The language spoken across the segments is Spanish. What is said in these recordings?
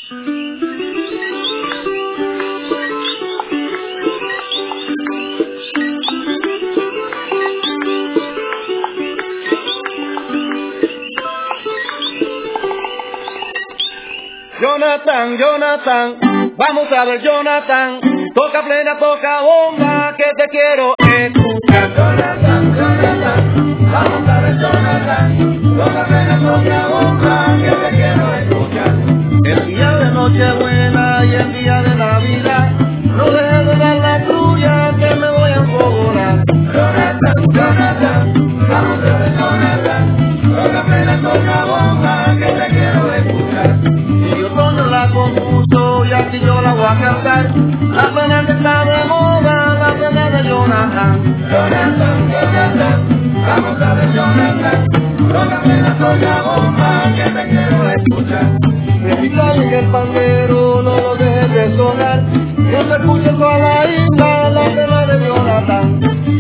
Jonathan, Jonathan, vamos a ver Jonathan, toca plena, toca bomba, que te quiero escuchar. Jonathan, Jonathan, vamos a ver Jonathan, toca plena, toca bomba, que te quiero escuchar. El día de Nochebuena y el día de Navidad, no dejes de dar la tuya, que me voy a enfogonar. Jonathan, Jonathan, vamos a ver Jonathan, toca plena, toca bomba, que te quiero escuchar. Y otoño la compuso y así yo la voy a cantar. La plena que está de moda, la plena de Jonathan. Jonathan, Jonathan, vamos a ver Jonathan, toca plena, toca bomba, que te quiero escuchar. Repicar en el pandero, no lo dejes de sonar. No se escuche toda la isla, la plena de Jonathan.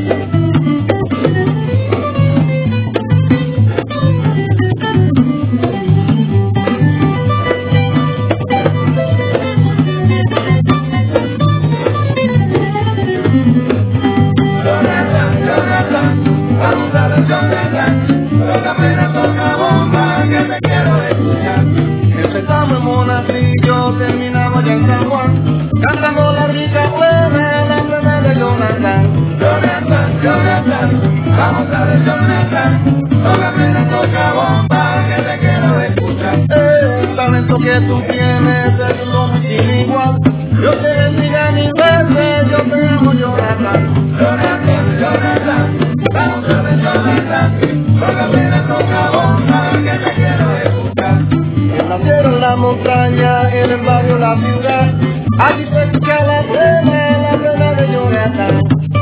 Vamos a ver Jonathan, toca plena, toca bomba, que te quiero escuchar. Empezamos en Monacillo, terminamos ya en San Juan, cantando la rica plena, la plena de Jonathan. Jonathan, Jonathan, vamos a ver Jonathan, toca plena, toca bomba, que te quiero escuchar. El talento que tú tienes es lo muy sin igual. Yo te bendiga mil veces, yo te amo Jonathan. Jonathan, Jonathan, vamos a ver Jonathan, toca plena, toca bomba, que te quiero escuchar. En la tierra, en la montaña, en el barrio, la ciudad, allí se escucha la plena de Jonathan.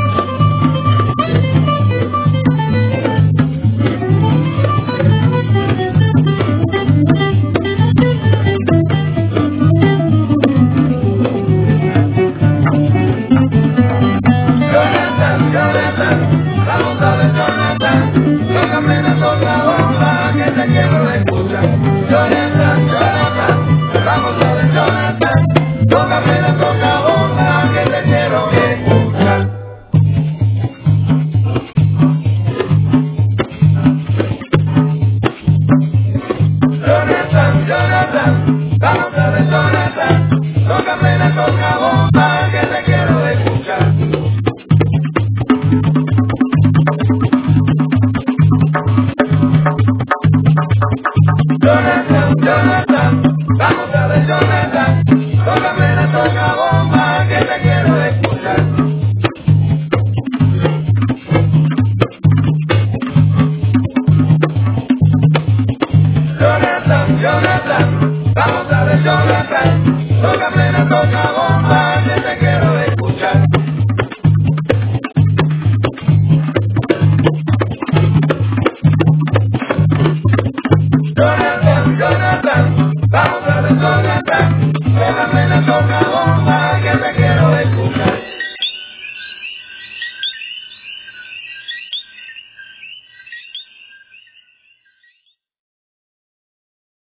Jonathan, Jonathan, vamos a ver Jonathan, toca plena, toca bomba, que te quiero escuchar. Jonathan, Jonathan, vamos a ver Jonathan, toca plena, toca bomba, que te quiero escuchar. Jonathan, Jonathan, vamos a ver Jonathan, toca plena, toca bomba, que te quiero escuchar. Jonathan, Jonathan, vamos a ver Jonathan, toca plena, toca bomba, que te quiero escuchar. Jonathan, Jonathan, vamos a ver Jonathan, toca plena, toca bomba, que te quiero escuchar. Jonathan, Jonathan, vamos a ver Jonathan, toca plena, toca bomba,